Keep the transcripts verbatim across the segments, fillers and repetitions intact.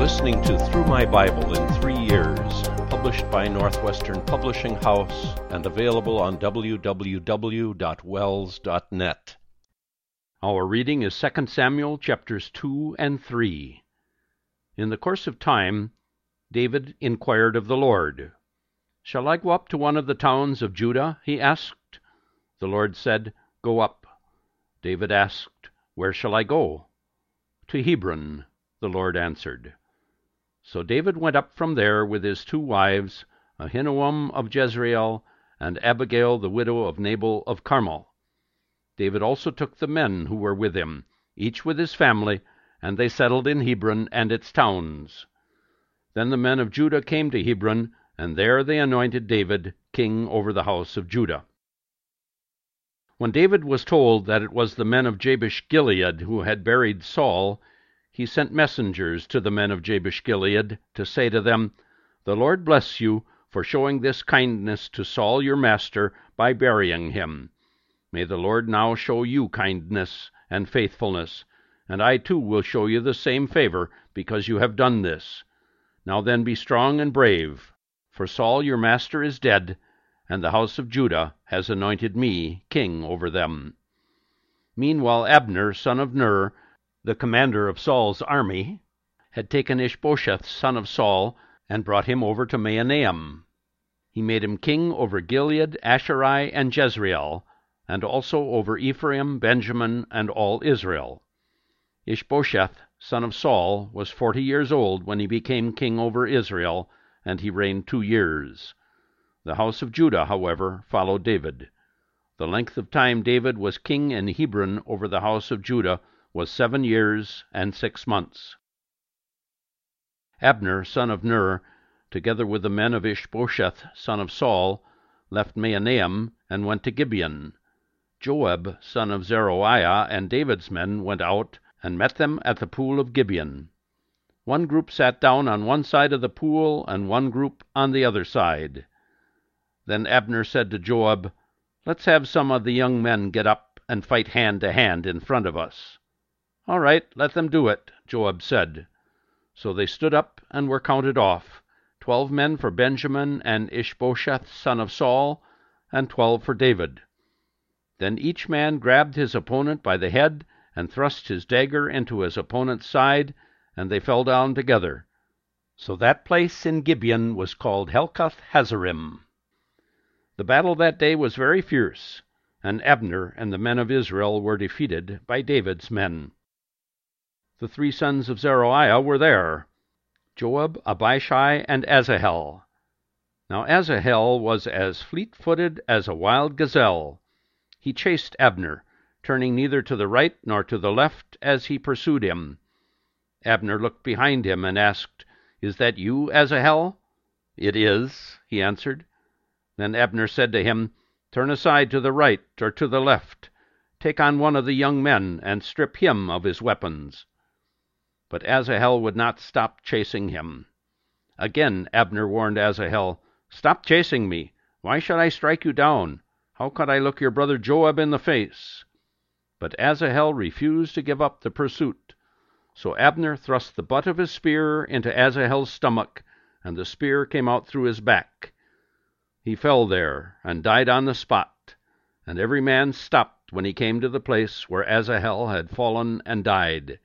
listening to Through My Bible in Three Years, published by Northwestern Publishing House and available on w w w dot wells dot net. Our reading is Second Samuel chapters two and three. In the course of time, David inquired of the Lord. "Shall I go up to one of the towns of Judah?" he asked. The Lord said, "Go up." David asked, "Where shall I go?" "To Hebron," the Lord answered. So David went up from there with his two wives, Ahinoam of Jezreel, and Abigail the widow of Nabal of Carmel. David also took the men who were with him, each with his family, and they settled in Hebron and its towns. Then the men of Judah came to Hebron, and there they anointed David king over the house of Judah. When David was told that it was the men of Jabesh-Gilead who had buried Saul, he sent messengers to the men of Jabesh-Gilead to say to them, "The Lord bless you for showing this kindness to Saul your master by burying him. May the Lord now show you kindness and faithfulness, and I too will show you the same favor because you have done this. Now then be strong and brave, for Saul your master is dead, and the house of Judah has anointed me king over them." Meanwhile Abner, son of Ner, the commander of Saul's army, had taken Ishbosheth, son of Saul, and brought him over to Mahanaim. He made him king over Gilead, Asherai, and Jezreel, and also over Ephraim, Benjamin, and all Israel. Ishbosheth, son of Saul, was forty years old when he became king over Israel, and he reigned two years. The house of Judah, however, followed David. The length of time David was king in Hebron over the house of Judah was seven years and six months. Abner, son of Ner, together with the men of Ishbosheth, son of Saul, left Mahanaim and went to Gibeon. Joab, son of Zeruiah, and David's men went out and met them at the pool of Gibeon. One group sat down on one side of the pool, and one group on the other side. Then Abner said to Joab, "Let's have some of the young men get up and fight hand to hand in front of us." "All right, let them do it," Joab said. So they stood up and were counted off, twelve men for Benjamin and Ishbosheth, son of Saul, and twelve for David. Then each man grabbed his opponent by the head and thrust his dagger into his opponent's side, and they fell down together. So that place in Gibeon was called Helkath Hazarim. The battle that day was very fierce, and Abner and the men of Israel were defeated by David's men. The three sons of Zeruiah were there, Joab, Abishai, and Asahel. Now Asahel was as fleet-footed as a wild gazelle. He chased Abner, turning neither to the right nor to the left as he pursued him. Abner looked behind him and asked, "Is that you, Asahel?" "It is," he answered. Then Abner said to him, "Turn aside to the right or to the left. Take on one of the young men and strip him of his weapons." But Asahel would not stop chasing him. Again Abner warned Asahel, "Stop chasing me. Why should I strike you down? How could I look your brother Joab in the face?" But Asahel refused to give up the pursuit. So Abner thrust the butt of his spear into Asahel's stomach, and the spear came out through his back. He fell there and died on the spot, and every man stopped when he came to the place where Asahel had fallen and died.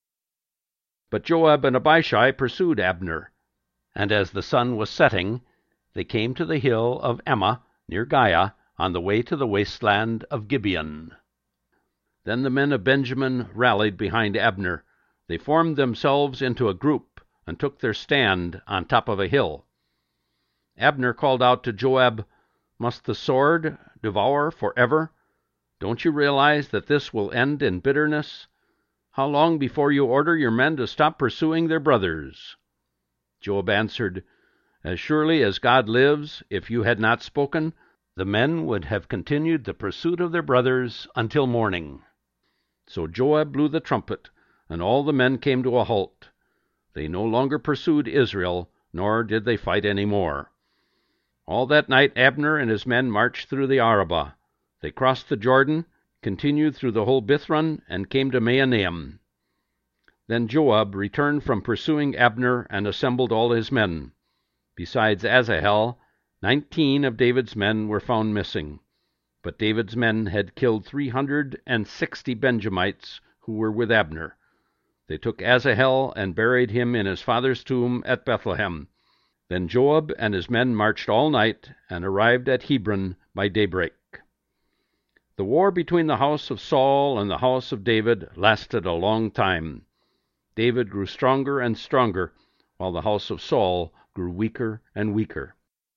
But Joab and Abishai pursued Abner, and as the sun was setting, they came to the hill of Emma near Giah, on the way to the wasteland of Gibeon. Then the men of Benjamin rallied behind Abner. They formed themselves into a group and took their stand on top of a hill. Abner called out to Joab, "Must the sword devour forever? Don't you realize that this will end in bitterness? How long before you order your men to stop pursuing their brothers?" Joab answered, "As surely as God lives, if you had not spoken, the men would have continued the pursuit of their brothers until morning." So Joab blew the trumpet, and all the men came to a halt. They no longer pursued Israel, nor did they fight any more. All that night Abner and his men marched through the Arabah. They crossed the Jordan, continued through the whole Bithron, and came to Mahanaim. Then Joab returned from pursuing Abner and assembled all his men. Besides Asahel, nineteen of David's men were found missing. But David's men had killed three hundred and sixty Benjamites who were with Abner. They took Asahel and buried him in his father's tomb at Bethlehem. Then Joab and his men marched all night and arrived at Hebron by daybreak. The war between the house of Saul and the house of David lasted a long time. David grew stronger and stronger, while the house of Saul grew weaker and weaker.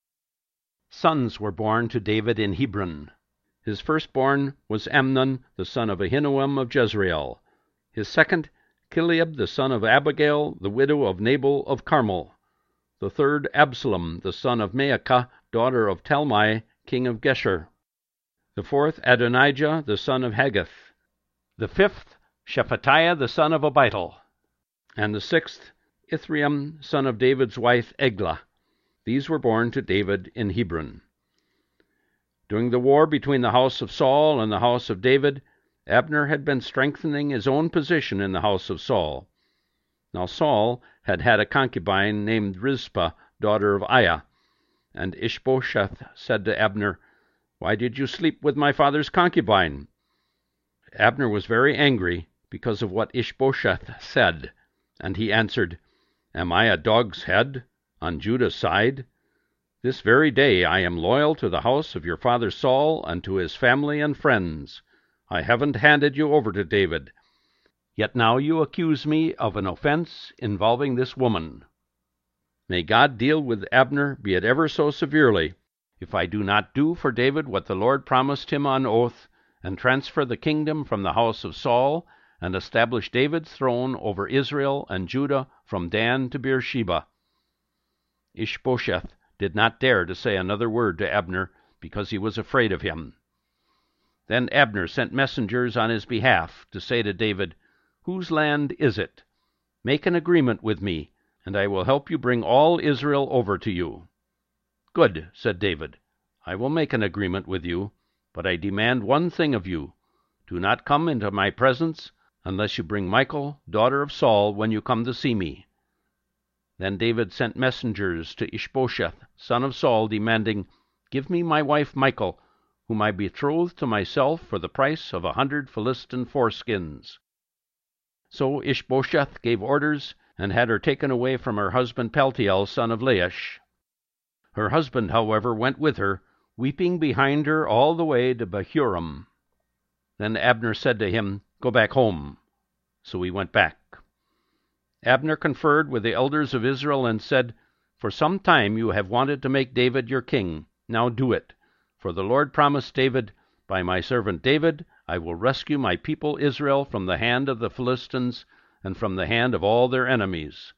Sons were born to David in Hebron. His firstborn was Amnon, the son of Ahinoam of Jezreel. His second, Chileab, the son of Abigail, the widow of Nabal of Carmel. The third, Absalom, the son of Maacah, daughter of Talmai, king of Geshur. The fourth, Adonijah, the son of Haggith. The fifth, Shephatiah, the son of Abital. And the sixth, Ithream, son of David's wife Eglah. These were born to David in Hebron. During the war between the house of Saul and the house of David, Abner had been strengthening his own position in the house of Saul. Now Saul had had a concubine named Rizpah, daughter of Aiah, and Ishbosheth said to Abner, "Why did you sleep with my father's concubine?" Abner was very angry because of what Ishbosheth said, and he answered, "Am I a dog's head on Judah's side? This very day I am loyal to the house of your father Saul and to his family and friends. I haven't handed you over to David. Yet now you accuse me of an offense involving this woman. May God deal with Abner, be it ever so severely, if I do not do for David what the Lord promised him on oath, and transfer the kingdom from the house of Saul, and establish David's throne over Israel and Judah from Dan to Beersheba." Ishbosheth did not dare to say another word to Abner, because he was afraid of him. Then Abner sent messengers on his behalf to say to David, "Whose land is it? Make an agreement with me, and I will help you bring all Israel over to you." "Good," said David. "I will make an agreement with you, but I demand one thing of you. Do not come into my presence unless you bring Michal, daughter of Saul, when you come to see me." Then David sent messengers to Ishbosheth, son of Saul, demanding, "Give me my wife Michal, whom I betrothed to myself for the price of a hundred Philistine foreskins." So Ishbosheth gave orders, and had her taken away from her husband Paltiel, son of Laish. Her husband, however, went with her, weeping behind her all the way to Bahurim. Then Abner said to him, "Go back home." So he went back. Abner conferred with the elders of Israel and said, "For some time you have wanted to make David your king. Now do it. For the Lord promised David, 'By my servant David I will rescue my people Israel from the hand of the Philistines and from the hand of all their enemies.'"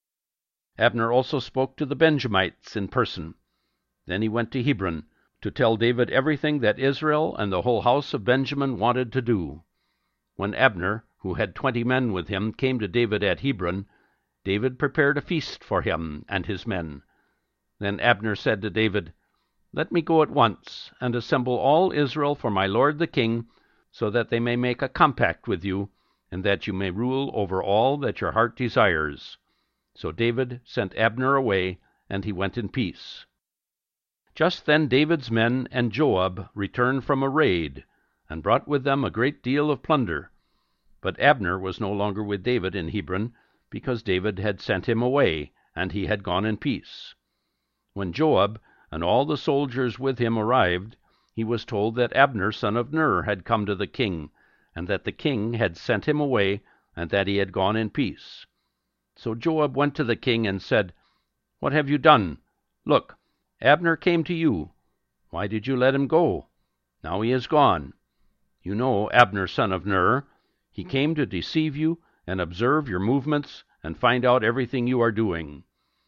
Abner also spoke to the Benjamites in person. Then he went to Hebron to tell David everything that Israel and the whole house of Benjamin wanted to do. When Abner, who had twenty men with him, came to David at Hebron, David prepared a feast for him and his men. Then Abner said to David, "Let me go at once, and assemble all Israel for my lord the king, so that they may make a compact with you, and that you may rule over all that your heart desires." So David sent Abner away, and he went in peace. Just then David's men and Joab returned from a raid, and brought with them a great deal of plunder. But Abner was no longer with David in Hebron, because David had sent him away, and he had gone in peace. When Joab and all the soldiers with him arrived, he was told that Abner son of Ner had come to the king, and that the king had sent him away, and that he had gone in peace. So Joab went to the king and said, "What have you done? Look, Abner came to you. Why did you let him go? Now he is gone. You know Abner son of Ner. He came to deceive you and observe your movements and find out everything you are doing."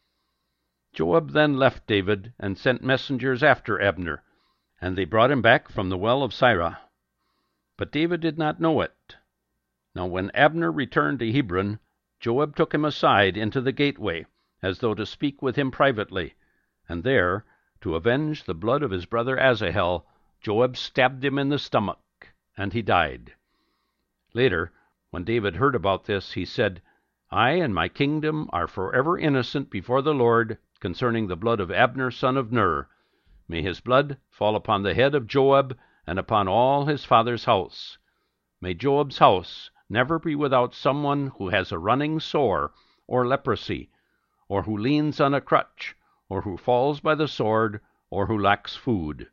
Joab then left David and sent messengers after Abner, and they brought him back from the well of Sirah. But David did not know it. Now when Abner returned to Hebron, Joab took him aside into the gateway, as though to speak with him privately, and there, to avenge the blood of his brother Asahel, Joab stabbed him in the stomach, and he died. Later, when David heard about this, he said, I and my kingdom are forever innocent before the Lord concerning the blood of Abner son of Ner. May his blood fall upon the head of Joab and upon all his father's house. May Joab's house never be without someone who has a running sore or leprosy, or who leans on a crutch, or who falls by the sword, or who lacks food."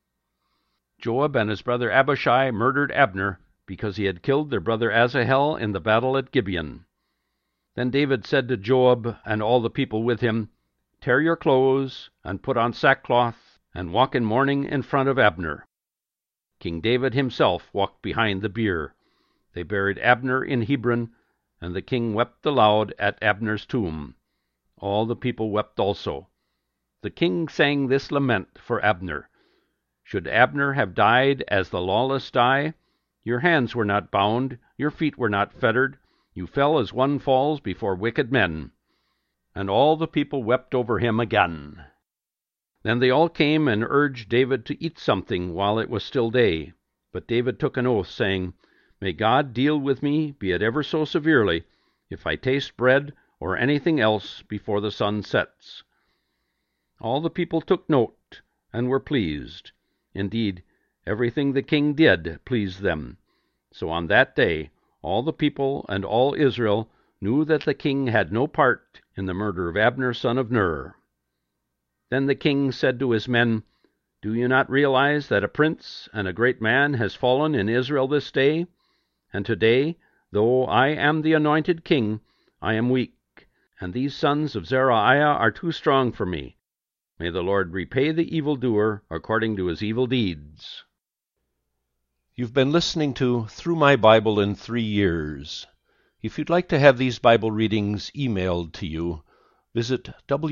Joab and his brother Abishai murdered Abner because he had killed their brother Asahel in the battle at Gibeon. Then David said to Joab and all the people with him, "Tear your clothes, and put on sackcloth, and walk in mourning in front of Abner." King David himself walked behind the bier. They buried Abner in Hebron, and the king wept aloud at Abner's tomb. All the people wept also. The king sang this lament for Abner: "Should Abner have died as the lawless die? Your hands were not bound, your feet were not fettered. You fell as one falls before wicked men." And all the people wept over him again. Then they all came and urged David to eat something while it was still day. But David took an oath, saying, "May God deal with me, be it ever so severely, if I taste bread or anything else before the sun sets." All the people took note and were pleased. Indeed, everything the king did pleased them. So on that day all the people and all Israel knew that the king had no part in the murder of Abner son of Ner. Then the king said to his men, "Do you not realize that a prince and a great man has fallen in Israel this day? And today, though I am the anointed king, I am weak, and these sons of Zeruiah are too strong for me. May the Lord repay the evildoer according to his evil deeds." You've been listening to Through My Bible in Three Years. If you'd like to have these Bible readings emailed to you, visit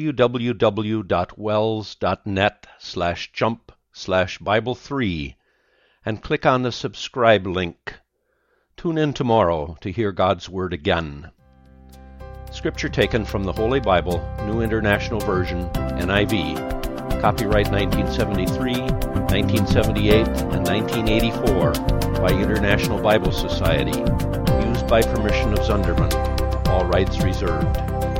www.wells.net slash jump slash Bible 3 and click on the subscribe link. Tune in tomorrow to hear God's Word again. Scripture taken from the Holy Bible, New International Version, N I V. Copyright nineteen seventy-three, nineteen seventy-eight, and nineteen eighty-four by International Bible Society. Used by permission of Zunderman. All rights reserved.